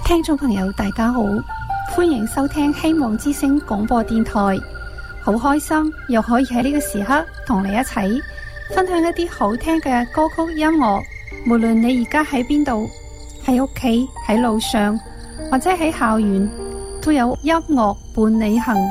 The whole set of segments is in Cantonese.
聽眾朋友大家好，歡迎收聽希望之聲廣播電台。好開心又可以喺呢個時刻同你一齊分享一啲好聽嘅歌曲音樂。無論你而家喺邊度，喺屋企、喺路上或者喺校園，都有音樂伴你行。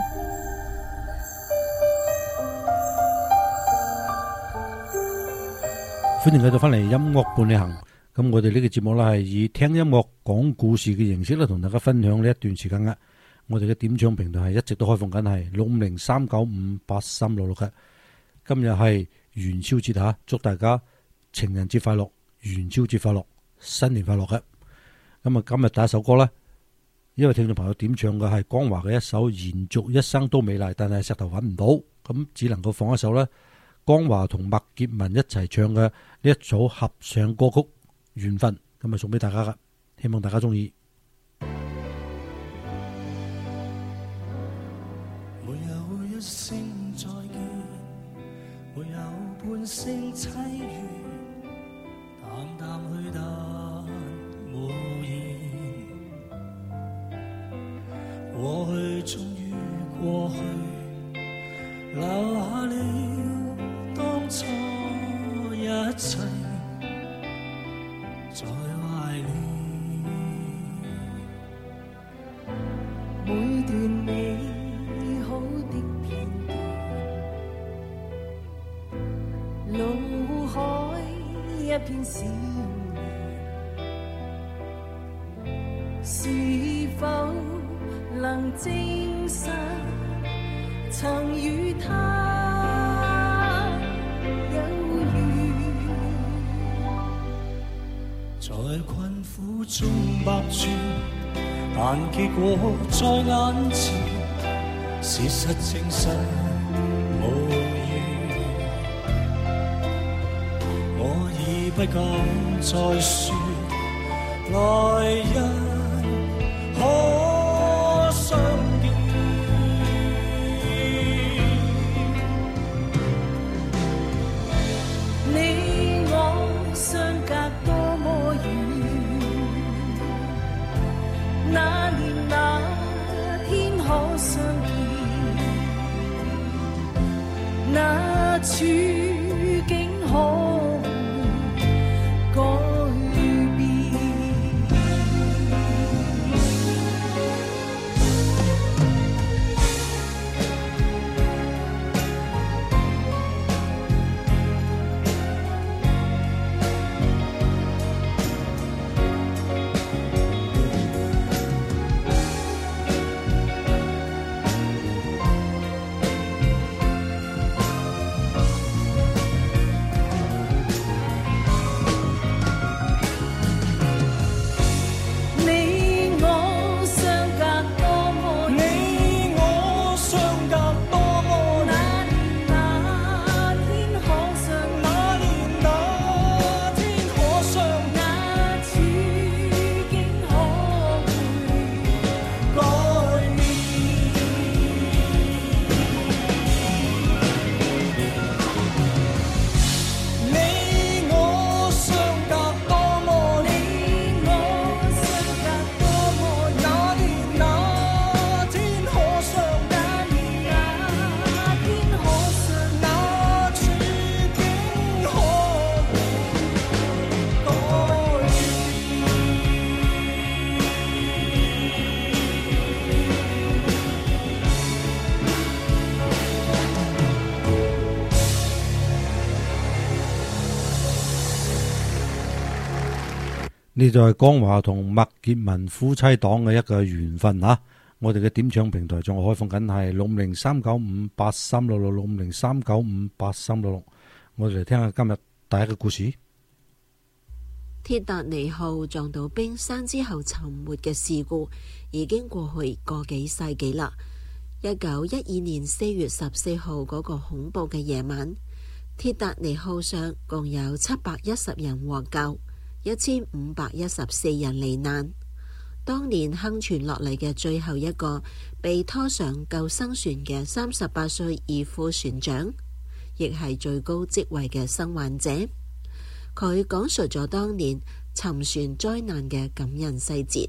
歡迎繼續翻嚟音樂伴你行。咁我哋呢個節目咧係以聽音樂講故事嘅形式咧，同大家分享呢一段時間嘅。我哋嘅點唱平台係一直都開放緊，係650-395-8366嘅。今日係元宵節吓，祝大家情人節快樂、元宵節快樂、新年快樂嘅。咁啊，今日第一首歌咧，因為聽眾朋友點唱嘅係江華嘅一首《延續一生都美麗》，但係石頭揾唔到，咁只能夠放一首咧江華同麥潔文一齊唱嘅呢一組合唱歌曲《緣分》，咁啊送俾大家噶，希望大家中意。 沒有一聲再見，沒有半聲淒怨，淡淡去但無言。過去終於過去，留下了當初一切在懷念。每段美好的片段，腦海一片閃亮，是否能證實曾與他有緣？在困苦中百轉，但結果在眼前，事實證實無緣。我已不敢再說，來日可相見。你我相隔多麼遠，那年那天可相見，那處境可呢就係江華同麥潔文夫妻檔嘅一個緣分啊！我哋嘅點唱平台仲開放緊，係650-395-8366 650-395-8366。我哋嚟聽下今日第一個故事。 鐵達尼號撞到冰山之後沉沒嘅事故已經過去個幾世紀啦。1912年4月14號嗰個恐怖嘅夜晚，鐵達尼號上共有710人獲救，1514人罹難。當年幸存落嚟嘅最後一個被拖上救生船嘅38歲二副船長，亦係最高職位嘅生還者。佢講述咗當年沉船災難嘅感人細節。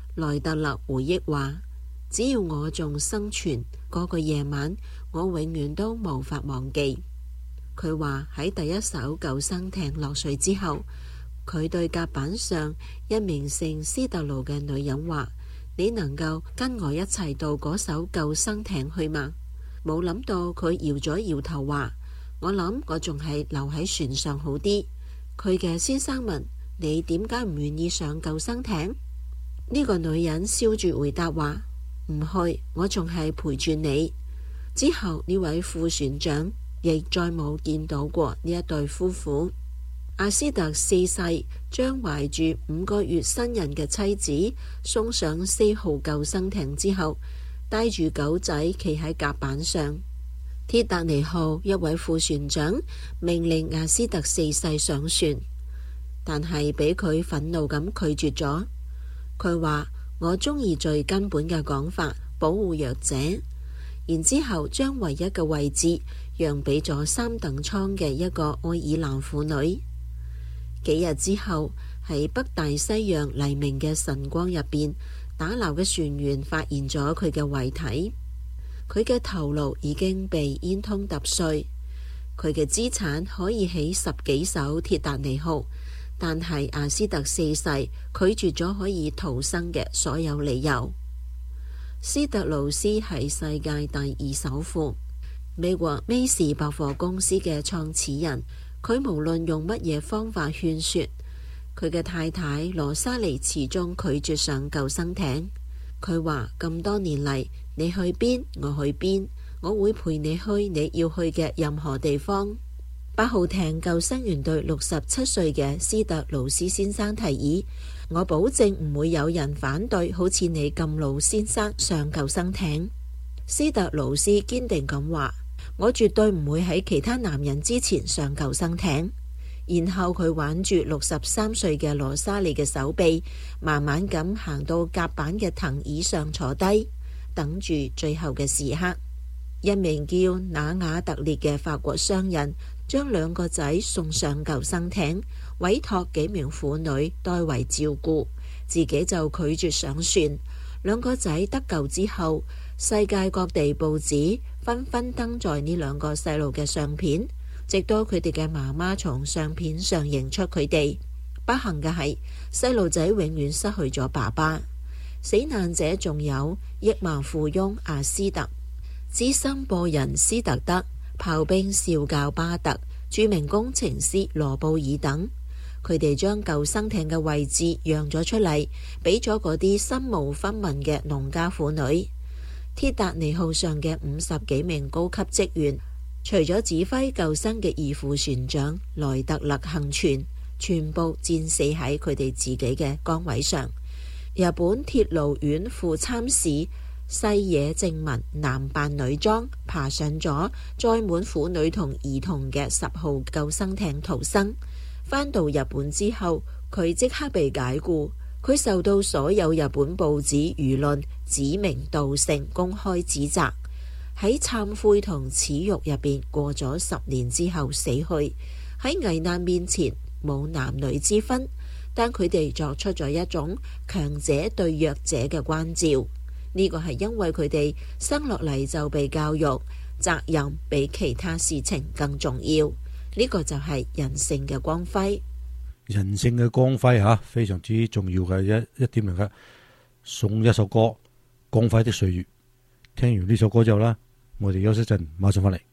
萊特勒回憶話，只要我仲生存，嗰個夜晚我永遠都無法忘記。佢話喺第一艘救生艇落水之後，佢對甲板上一名姓斯特勞嘅女人話，你能夠跟我一齊到嗰艘救生艇去嗎？冇諗到佢搖咗搖頭話，我諗我仲係留喺船上好啲。佢嘅先生問，你點解唔願意上救生艇？呢個女人笑住回答話，唔去，我仲係陪住你。之後呢位副船長亦再冇見到過呢一對夫婦。阿斯特4世將懷住5個月身孕嘅妻子送上4號救生艇之後，帶住狗仔企喺甲板上。鐵達尼號一位副船長命令阿斯特4世上船，但係俾佢憤怒咁拒絕咗。佢話，我中意最根本嘅講法，保護弱者。然之後將唯一嘅位置讓俾咗3等艙嘅一個愛爾蘭婦女。幾日之後，喺北大西洋黎明嘅晨光入邊，打撈嘅船員發現咗佢嘅遺體。佢嘅頭顱已經被煙囪揼碎，佢嘅資產可以起10幾艘鐵達尼號，但係阿斯特4世拒絕咗可以逃生嘅所有理由。斯特勞斯係世界第2首富，美國美士百貨公司嘅創始人。佢無論用乜嘢方法勸說，佢嘅太太羅莎莉始終拒絕上救生艇。佢話，咁多年嚟，你去邊我去邊，我會陪你去你要去嘅任何地方。8號艇救生員對67歲嘅斯特勞斯先生提議，我保證唔會有人反對好似你咁老先生上救生艇。斯特勞斯堅定咁話，我絕對唔會喺其他男人之前上救生艇。然後佢挽住63歲嘅羅莎莉嘅手臂，慢慢咁行到甲板嘅藤椅上坐低，等住最後嘅時刻。一名叫那瓦特列嘅法國商人將2個仔送上救生艇，委託幾名婦女代為照顧，自己就拒絕上船。2個仔得救之後，世界各地報紙紛紛登載呢2個細路嘅相片，直到佢哋嘅媽媽從相片上認出佢哋。不幸嘅係，細路仔永遠失去咗爸爸。死難者仲有億萬富翁阿斯特、資深播人斯特德、炮兵少校巴特、著名工程師羅布爾等。佢哋將救生艇嘅位置讓咗出嚟，俾咗嗰啲身無分文嘅農家婦女。鐵達尼號上嘅50幾名高級職員，除咗指揮救生嘅2副船長萊特勒幸存，全部戰死喺佢哋自己嘅崗位上。日本鐵路院副參事西野正文男扮女裝，爬上咗載滿婦女同兒童嘅10號救生艇逃生。返到日本之後，佢即刻被解雇。佢受到所有日本報紙輿論指名道姓公開指責，喺懺悔同恥辱入邊過咗10年之後死去。喺危難面前冇男女之分，但佢哋作出咗一種強者對弱者嘅關照。呢個係因為佢哋生落嚟就被教育，責任比其他事情更重要。呢個就係人性嘅光輝。 人性嘅光輝吓，非常之重要嘅一點嚟嘅。送一首歌《光輝的歲月》，聽完呢首歌之後啦，我哋休息陣，馬上翻嚟。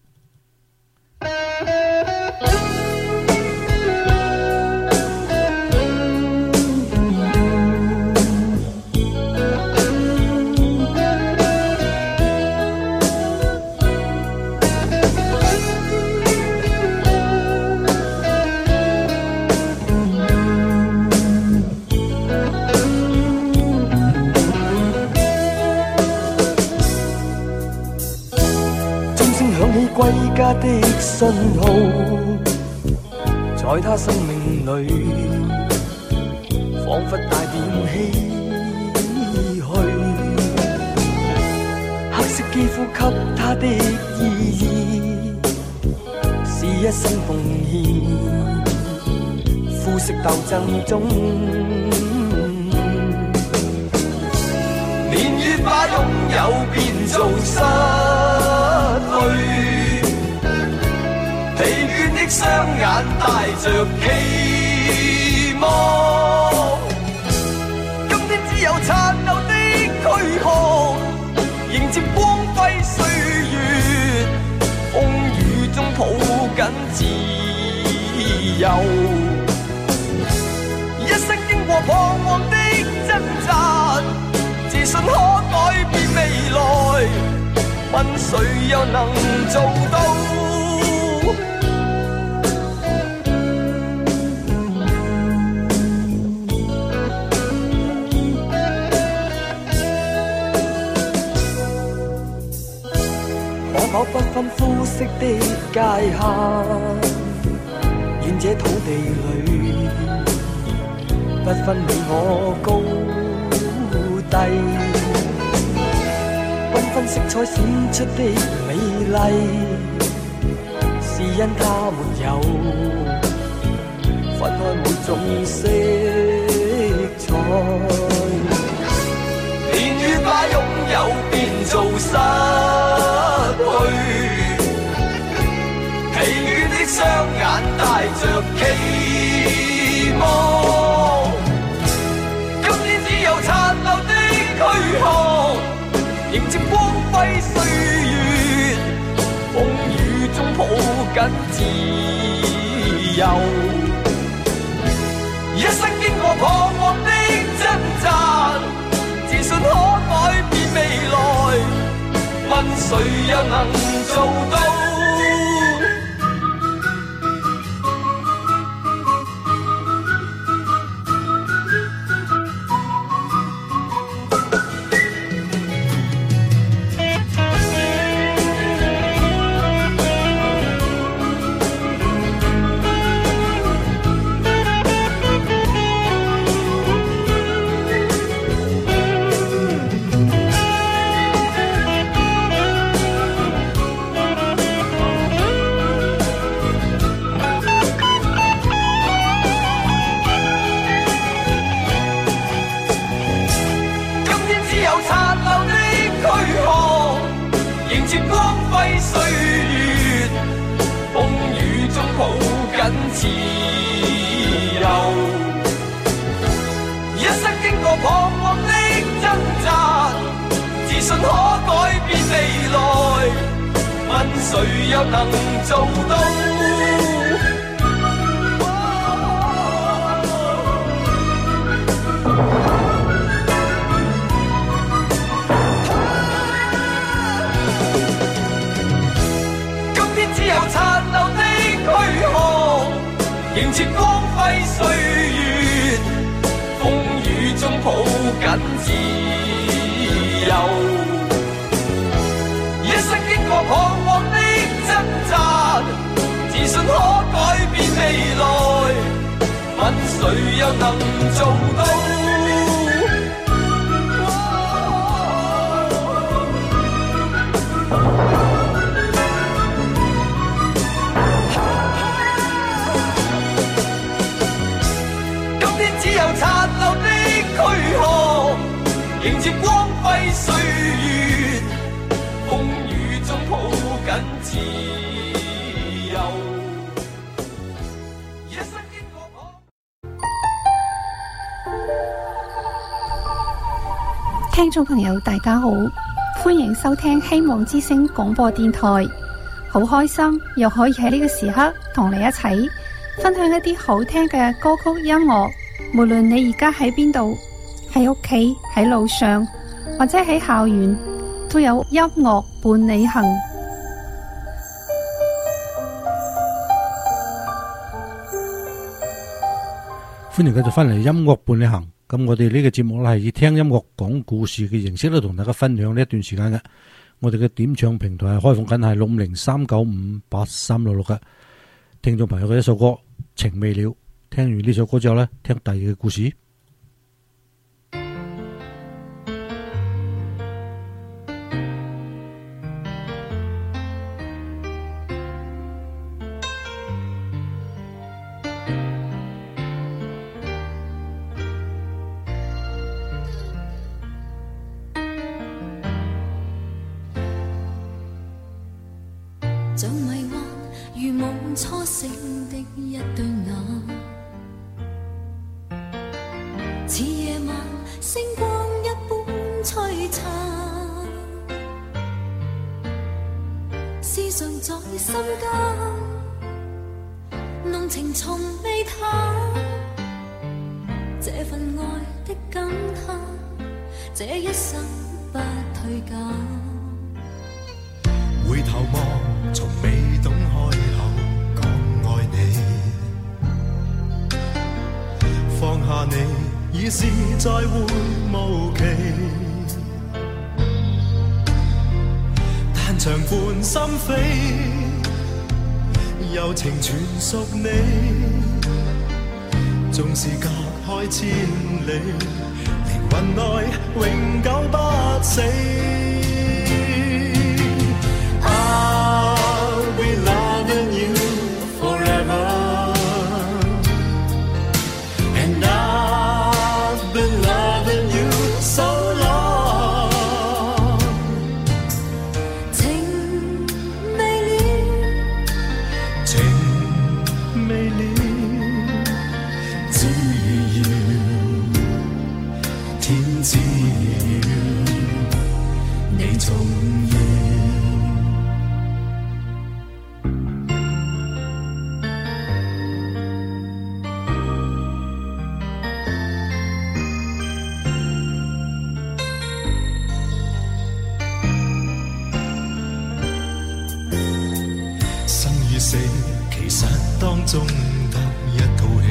歸家的信號，在他生命裏彷彿帶點唏噓。黑色肌膚給他的意義是一生奉獻，膚色鬥爭中年月把擁有變做失去，疲倦的雙眼帶着期望，今天只有殘留的軀殼，迎接光輝歲月，風雨中抱緊自由，一生經過彷徨的掙扎，自信可改變未來，問誰又能做到？可否不分膚色的界限，願這土地裏不分你我高低，繽紛色彩閃出的美麗，是因它沒有分開每種色彩，年月把擁有變做失去，疲倦的雙眼帶着期望，今天只有殘留的軀殼，迎接光輝歲月，風雨中抱緊自由，一生經過彷徨的掙扎，自信可改變未來，問誰又能做到？自由，一生經過彷徨的掙扎，自信可改變未來，問誰又能做到？今天只有殘留的軀殼，迎接光輝歲月，風雨中抱緊自由，一生經過彷徨的掙扎，自信可改變未來，問誰又能做到？殘留的軀殼，迎接光輝歲月，風雨中抱緊自由，一生經過。 聽眾朋友大家好，歡迎收聽希望之聲廣播電台，好開心又可以喺呢個時刻同你一齊分享一啲好聽嘅歌曲音樂。無論你而家喺邊度，喺屋企、喺路上或者喺校園，都有音樂伴你行。 歡迎繼續翻嚟音樂伴你行。咁我哋呢個節目咧係以聽音樂講故事嘅形式咧，同大家分享呢一段時間嘅。我哋嘅點唱平台係開放緊，係650395836嘅。聽眾朋友嘅一首歌《情未了》。聽完呢首歌之後呢，聽第二個故事。 像迷幻如夢初醒的一對眼，似夜晚星光一般璀璨，思想在心間，濃情從未淡，這份愛的感嘆，這一生不退減。 回頭望，從未懂開口講愛你，放下你已是再會無期，但長伴心扉，柔情全屬你，縱是隔開千里，靈魂內永久不死。I'll be loving you forever, and I've been loving you so long. 情未了， 情未了，只要天知你重要。生與死其實當中得一套戲，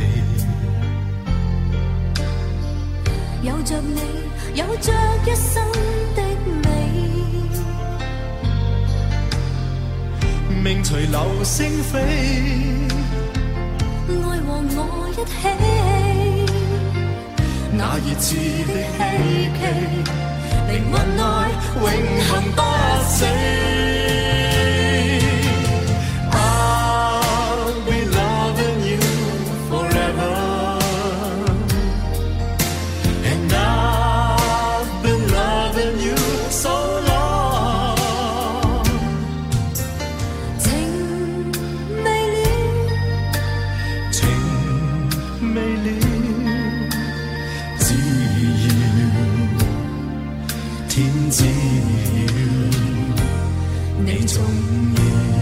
有着你，有着一生的美， 命隨流星飛， 愛和我一起， 那熱熾的希冀，靈魂內永恆不死。I'll be loving you forever, and I've been loving you so long. 情未了， 情未了，只要天知你重要。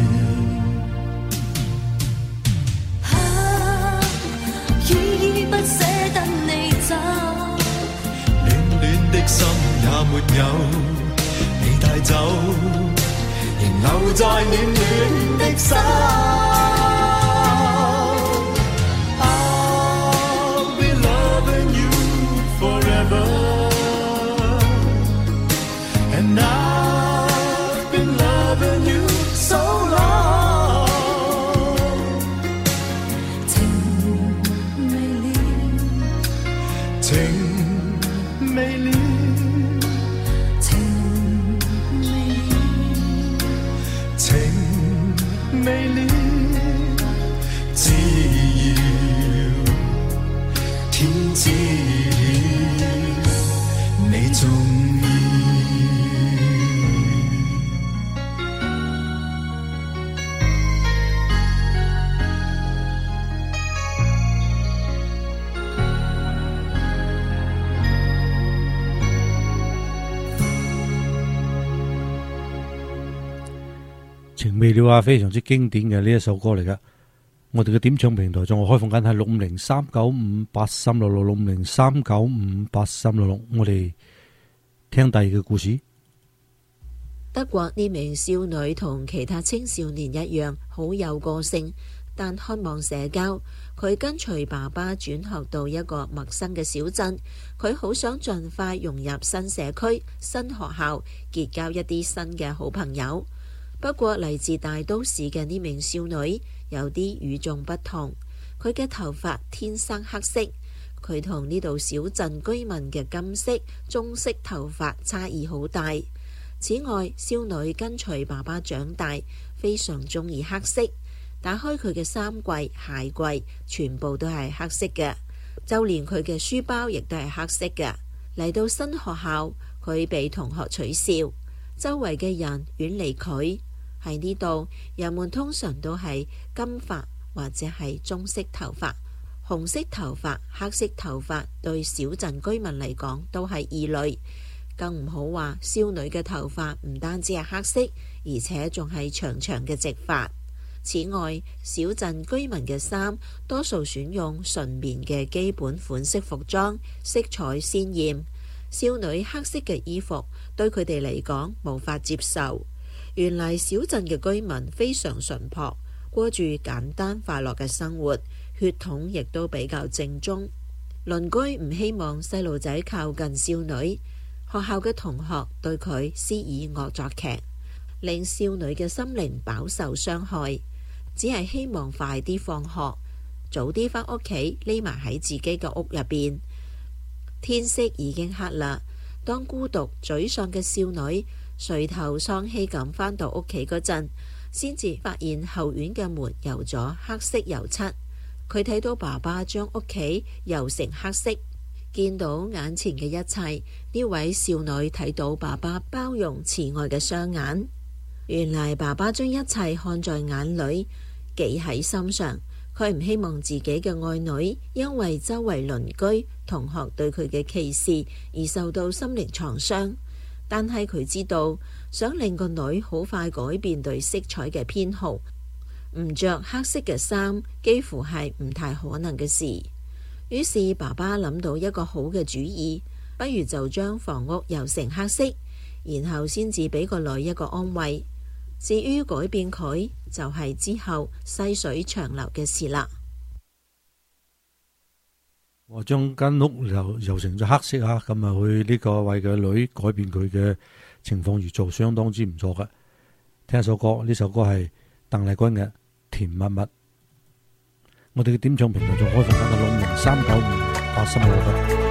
依依不捨得你走， 暖暖的心也沒有你帶走，仍留在暖暖的手。I'll be loving you forever, and I've been loving you so long. 情未了， 情未了， 情未了， 情未了，只要天知你重要。 情未了啊，非常之經典嘅呢一首歌嚟噶。我哋嘅點唱平台仲開放緊係650-395-8366，650-395-8366。我哋聽第二個故事。 德國呢名少女同其他青少年一樣，好有個性，但渴望社交。佢跟隨爸爸轉學到一個陌生嘅小鎮，佢好想盡快融入新社區、新學校，結交一啲新嘅好朋友。不過嚟自大都市嘅呢名少女有啲與眾不同，佢嘅頭髮天生黑色，佢同呢度小鎮居民嘅金色、棕色頭髮差異好大。此外，少女跟隨爸爸長大，非常鍾意黑色。打開佢嘅衫櫃、鞋櫃，全部都係黑色嘅，就連佢嘅書包亦都係黑色嘅。嚟到新學校，佢被同學取笑，周圍嘅人遠離佢。 喺呢度，人們通常都係金髮或者係棕色頭髮。紅色頭髮、黑色頭髮對小鎮居民嚟講都係異類，更唔好話少女嘅頭髮唔單止係黑色，而且仲係長長嘅直髮。此外，小鎮居民嘅衫多數選用純棉嘅基本款式服裝，色彩鮮豔。少女黑色嘅衣服對佢哋嚟講無法接受。原來小鎮嘅居民非常淳樸，過住簡單快樂嘅生活，血統亦都比較正宗。鄰居唔希望細路仔靠近少女，學校嘅同學對佢施以惡作劇，令少女嘅心靈飽受傷害。只係希望快啲放學，早啲返屋企，匿埋喺自己嘅屋入邊。天色已經黑啦，當孤獨沮喪嘅少女垂頭喪氣咁返到屋企嗰陣，先至發現後院嘅門油咗黑色油漆。佢睇到爸爸將屋企油成黑色，見到眼前嘅一切，呢位少女睇到爸爸包容慈愛嘅雙眼。原來爸爸將一切看在眼裏，記喺心上。佢唔希望自己嘅愛女因為周圍鄰居、同學對佢嘅歧視而受到心靈創傷。但係佢知道，想令個女好快改變對色彩嘅偏好，唔着黑色嘅衫幾乎係唔太可能嘅事。於是爸爸諗到一個好嘅主意，不如就將房屋油成黑色，然後先至俾個女一個安慰。至於改變佢，就係之後細水長流嘅事啦。 我將間屋油成咗黑色啊，咁啊去呢個為個女改變佢嘅情況而做，相當之唔錯嘅。聽一首歌，呢首歌係鄧麗君嘅《甜蜜蜜》。我哋嘅點唱平台仲開放緊嘅6039585。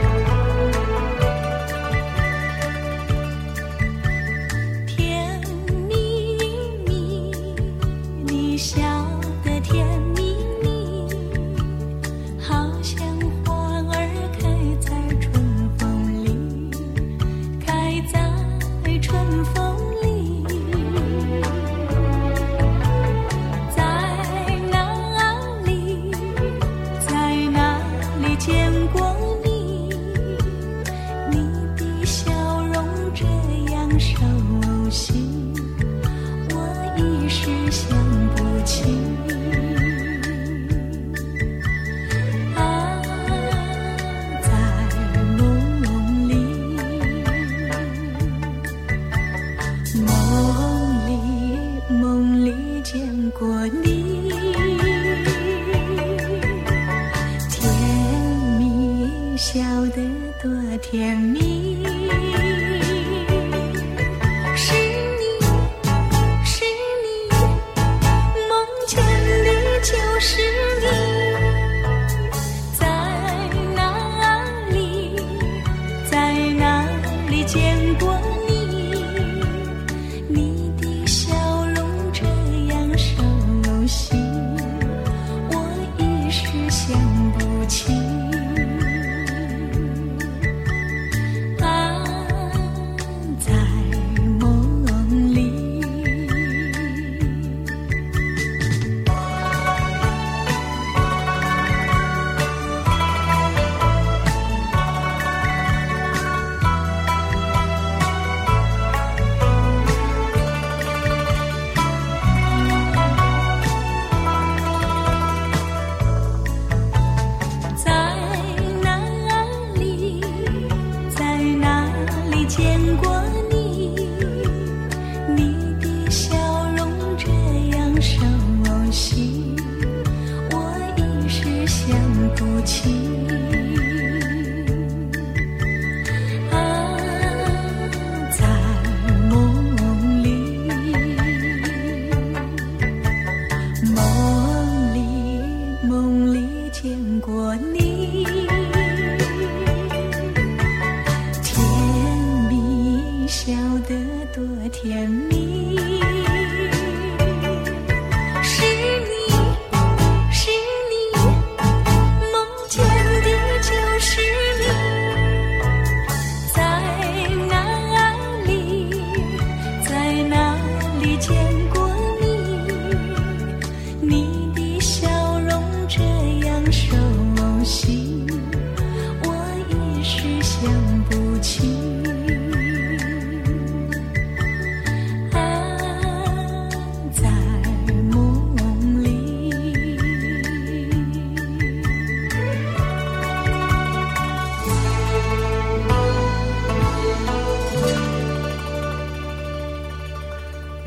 啊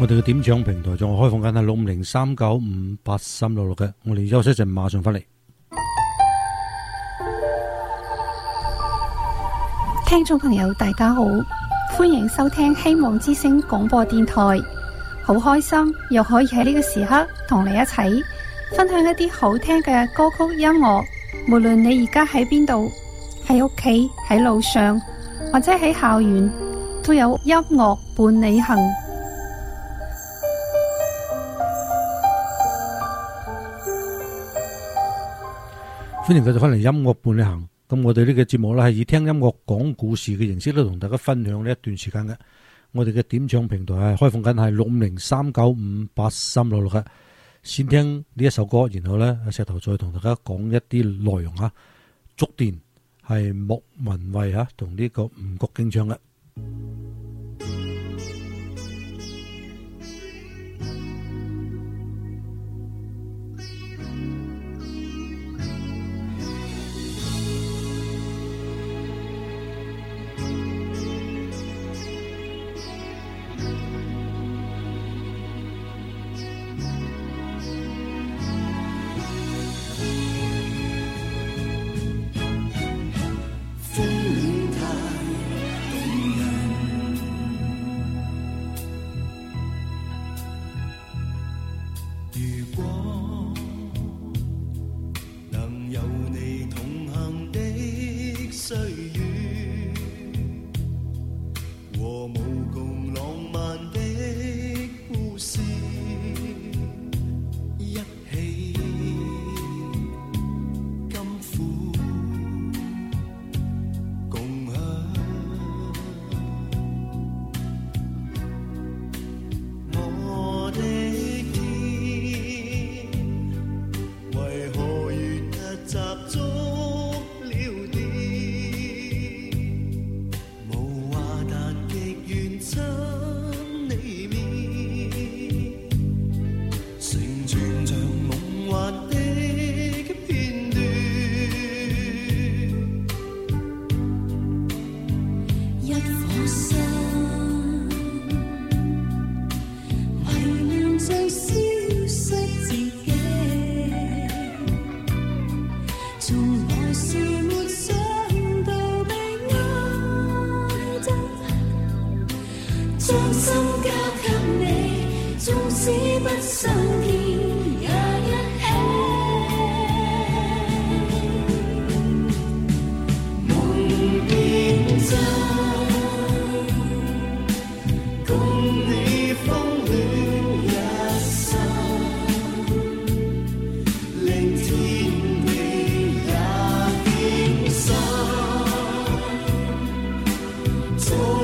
我哋嘅點唱平台仲係開放緊係650-395-8366嘅，我哋休息一陣，馬上翻嚟。 聽眾朋友大家好，歡迎收聽希望之聲廣播電台，好開心又可以喺呢個時刻同你一齊分享一啲好聽嘅歌曲音樂。無論你而家喺邊度，喺屋企、喺路上或者喺校園，都有音樂伴你行。 歡迎繼續翻嚟音樂伴你行。咁我哋呢個節目咧係以聽音樂講故事嘅形式咧，同大家分享呢一段時間嘅。我哋嘅點唱平台係開放緊係650-395-8366嘅。先聽呢一首歌，然後咧石頭再同大家講一啲內容啊。觸電係莫文蔚吓同呢個吳國敬唱嘅。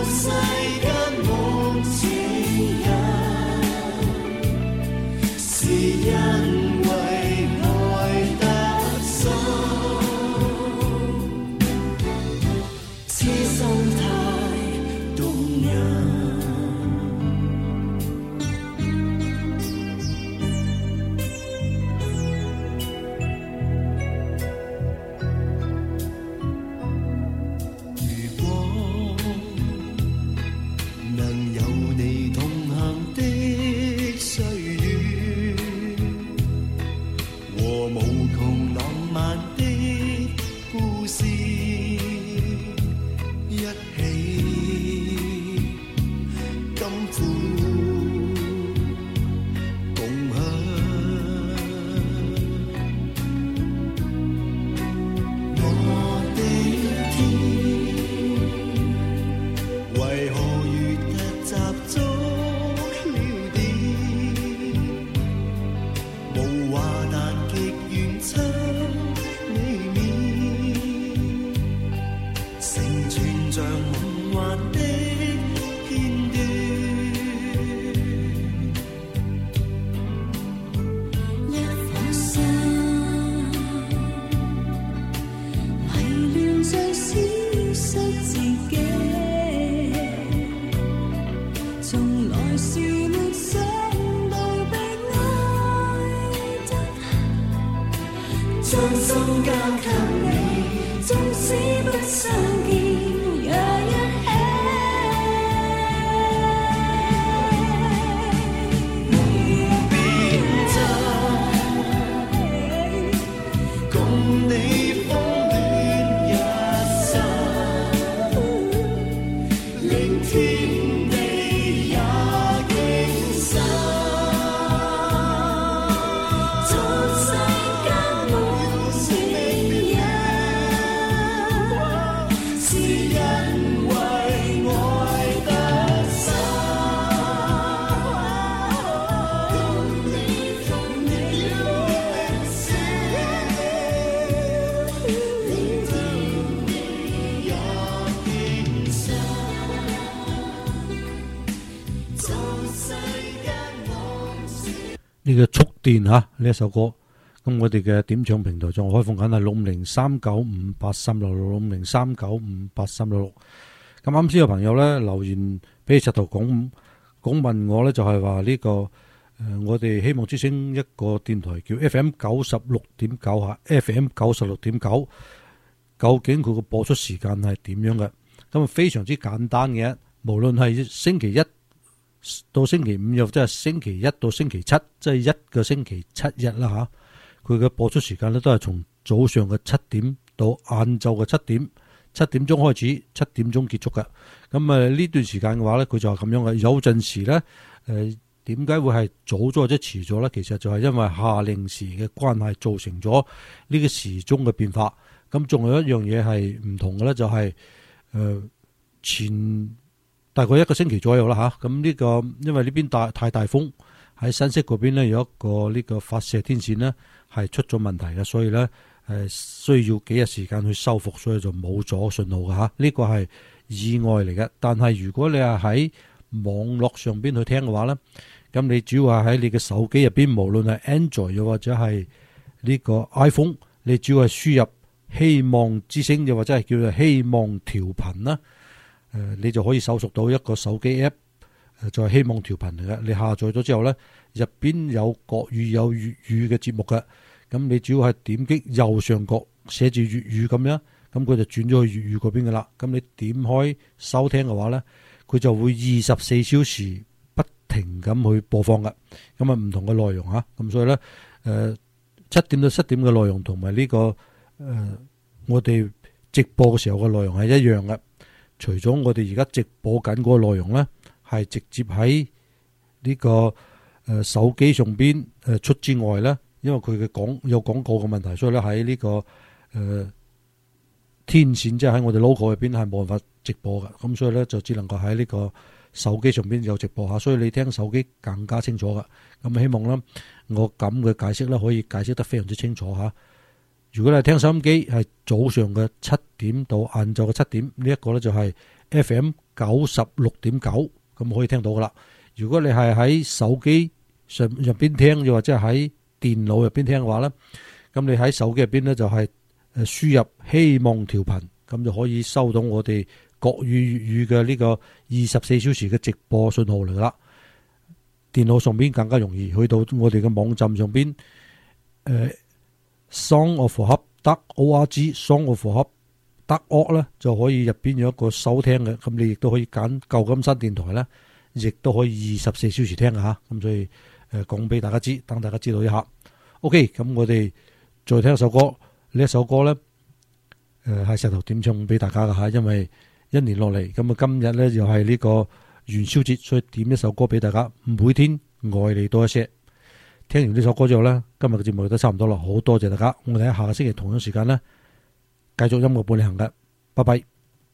世間無情人。 呢個觸電呢一首歌。咁我哋嘅點唱平台仲開放緊係650395836，650395836。咁啱先有朋友咧留言俾石頭講問我咧，就係話呢個我哋希望之星一個電台叫 FM96.9 嚇 ，FM96.9，究竟佢個播出時間係點樣嘅？咁非常之簡單嘅，無論係星期一到星期五，又即係星期一到星期七，即係一個星期7日啦嚇。佢嘅播出時間咧都係從早上嘅7點到晏晝嘅7點鐘開始，7點鐘結束嘅。咁呢段時間嘅話咧，佢就係咁樣嘅。有陣時咧，點解會係早咗或者遲咗咧？其實就係因為夏令時嘅關係造成咗呢個時鐘嘅變化。咁仲有一樣嘢係唔同嘅咧，就係前大概一個星期左右啦嚇。咁呢個因為呢邊太大風，喺新潟嗰邊咧有一個呢個發射天線呢係出咗問題嘅，所以咧需要幾日時間去修復，所以就冇咗信號嘅嚇。呢個係意外嚟嘅。但係如果你係喺網絡上邊去聽嘅話咧，咁你主要係喺你嘅手機入邊，無論係 Android 又或者係呢個 iPhone， 你主要係輸入希望之聲又或者係叫做希望調頻啦，你就可以搜索到一個手機 app。就係希望調頻嚟嘅，你下載咗之後咧，入邊有國語有粵語嘅節目嘅，咁你主要係點擊右上角寫住粵語咁樣，咁佢就轉咗去粵語嗰邊噶啦。咁你點開收聽嘅話咧，佢就會24小時不停咁去播放嘅，咁啊唔同嘅內容嚇。咁所以咧7點到7點嘅內容同埋呢個我哋直播嘅時候嘅內容係一樣嘅，除咗我哋而家直播緊嗰個內容咧，係直接喺呢個手機上邊出之外咧，因為佢嘅有廣告嘅問題，所以咧喺呢個天線即係喺我哋 logo 入邊係冇辦法直播嘅，咁所以咧就只能夠喺呢個手機上邊有直播下，所以你聽手機更加清楚嘅。咁希望咧我咁嘅解釋咧可以解釋得非常之清楚嚇。如果你係聽收音機係早上嘅7點到晏晝嘅7點，呢一個咧就係 FM96.9。咁可以聽到噶啦。如果你係喺手機上入邊聽，又或者係喺電腦入邊聽嘅話咧，咁你喺手機入邊咧就係輸入希望調頻，咁就可以收到我哋國語粵語嘅呢個24小時嘅直播信號嚟啦。電腦上邊更加容易，去到我哋嘅網站上邊，songofhope.org songofhope.org 咧就可以入邊有一個收聽嘅，咁你亦都可以揀舊金山電台咧，亦都可以24小時聽嚇。咁所以講俾大家知，等大家知道一下。OK， 咁我哋再聽一首歌，呢一首歌咧係石頭點唱俾大家嘅嚇，因為一年落嚟，咁啊今日咧又係呢個元宵節，所以點一首歌俾大家，每天愛你多一些。聽完呢首歌之後咧，今日嘅節目都差唔多啦，好多謝大家，我哋喺下個星期同樣時間咧繼續音樂伴你行嘅，拜拜。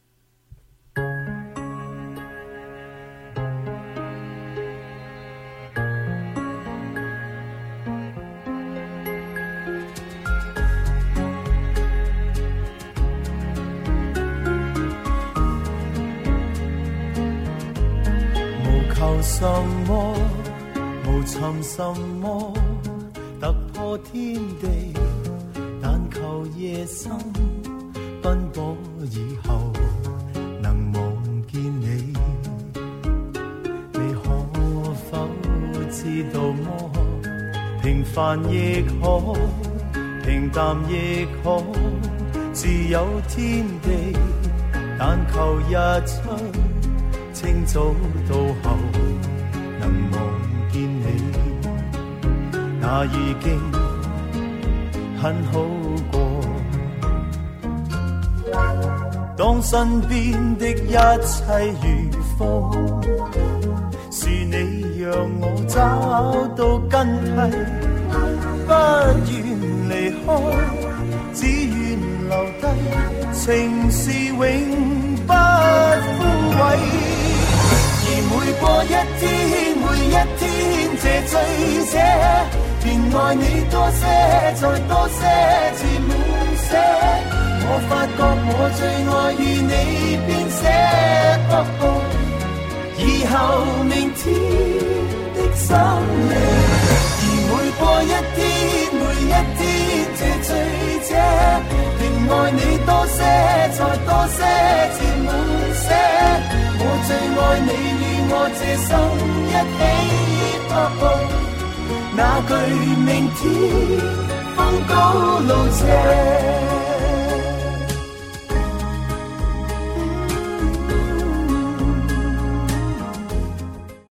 無求什麼，無尋什麼，突破天地，但求夜深奔波以後能望見你。你可否知道麼？平凡亦可，平淡亦可，自有天地，但求日出清早到後能望見你，那已經很好過。當身邊的一切如風，是你讓我找到根蒂，不願離開，只願留低，情是永不枯萎。而每過一天，每一天這醉者，便愛你多些，再多些，至滿瀉。我發覺我最愛與你編寫，以後明天的生命。而過一天，每一天這醉者，仍愛你多些，再多些，至滿些。我最愛你與我這生一起踏步，那句明天風高路斜。